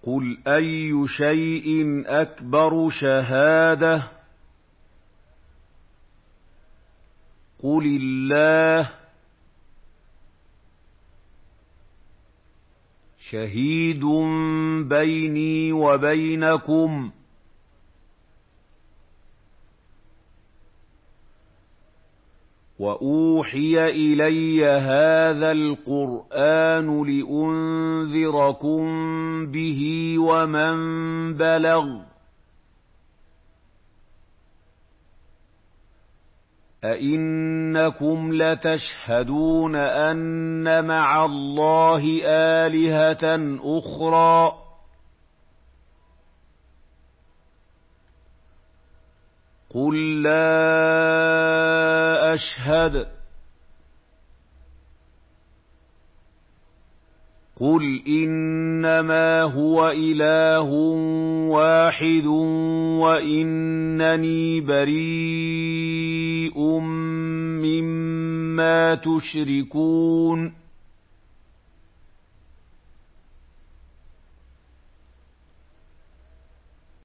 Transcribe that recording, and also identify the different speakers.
Speaker 1: قُلْ أَيُّ شَيْءٍ أَكْبَرُ شَهَادَةً ۖ قُلِ اللَّهُ ۖ شَهِيدٌ بَيْنِي وَبَيْنَكُمْ ۚ وَأُوحِيَ إِلَيَّ هَٰذَا الْقُرْآنُ لِأُنذِرَكُم بِهِ وَمَن بَلَغَ ۚ أَئِنَّكُمْ لَتَشْهَدُونَ أَنَّ مَعَ اللَّهِ آلِهَةً أُخْرَىٰ ۚ قُل لَّا أَشْهَدُ ۚ قُلْ إِنَّمَا هُوَ إِلَٰهٌ وَاحِدٌ وَإِنَّنِي بَرِيءٌ مِّمَّا تُشْرِكُونَ